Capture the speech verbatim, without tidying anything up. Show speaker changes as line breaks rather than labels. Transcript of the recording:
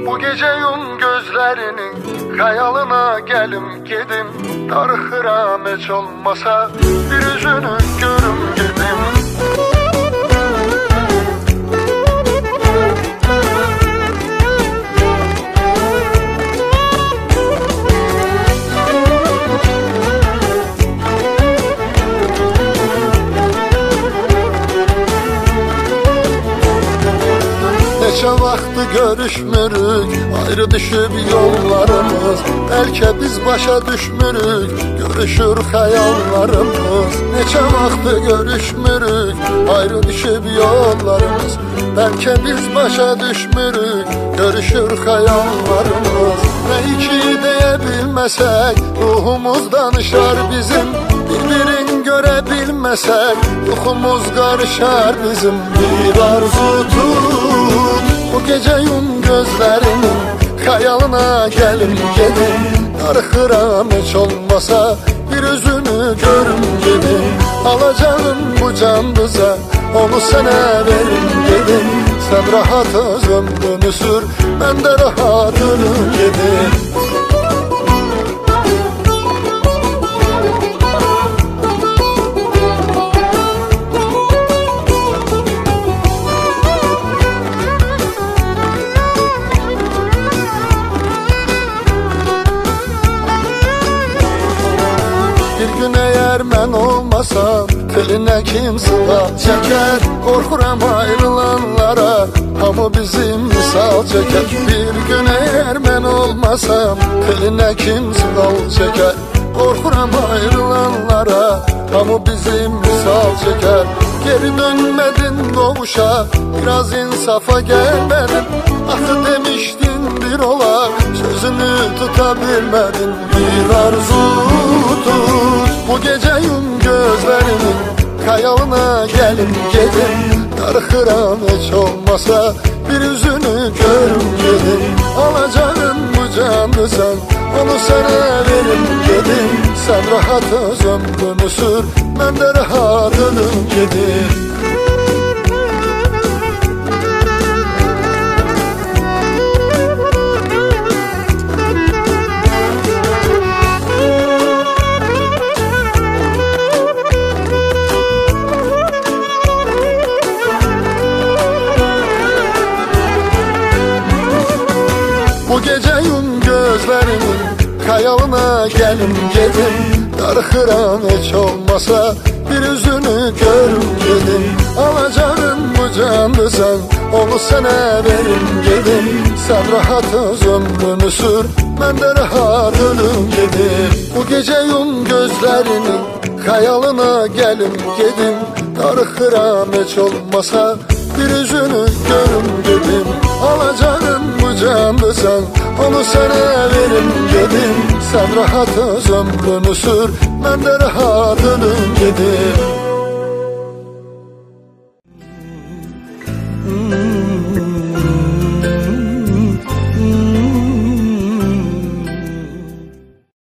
Bu gece yum gözlerinin hayalına gelim gedim. Darıxıram heç olmasa bir üzünü görüm gedim. Neçə vaxtı görüşmürük, ayrı düşüb yollarımız. Bəlkə biz başa düşmürük, görüşür xəyallarımız. Neçə vaxtı görüşmürük, ayrı düşüb yollarımız. Bəlkə biz başa düşmürük, görüşür xəyallarımız. Nə iki deyə bilməsək, ruhumuz danışar bizim. Bir-birin görə bilməsək, yuxumuz qarışar bizim. Bir arzu tut, bu gecə yum gözlərinin xəyalına gəlim gedim. Darıxıram heç olmasa bir üzünü görüm gedim. Alacağım bu canlıza, onu sənə verim gedim. Sən rahat öz ömrünü sür, mən də rahatını gedim. Bir gün eğer mən olmasam, telinə kim sığa çəkər? Qorxuram ayrılanlara, hamı bizim misal çəkər. Bir gün eğer mən olmasam, telinə kim sığa çəkər? Qorxuram ayrılanlara, hamı bizim misal çəkər. Geri dönmədin doğuşa, biraz insafa gəlmədin. Axı demişdin bir olar, sözünü tuta bilmədin. Bir arzu tut, bu gecə yum gözlərinin xəyalına gəlim gedim. Darıxıram heç olmasa bir üzünü görüm gedim. Alacağım bu canlısan, onu sənə verim gedim. Sən rahat öz ömrünü sür, mən də rahatını gedim. Bu gecə yum gözlərinin xəyalına gəlim gedim. Darıxıram heç olmasa bir üzünü görüm gedim. Alacağım bu canlısan, onu sənə verim gedim. Sən rahat öz ömrünü sür, mən də rahatını gedim. Bu gecə yum gözlərinin xəyalına gəlim gedim. Darıxıram heç olmasa bir üzünü görüm gedim. Alacağım bu canlısan, onu sənə verim gedim. Sən rahat öz ömrünü sür, mən də rahatını gedim.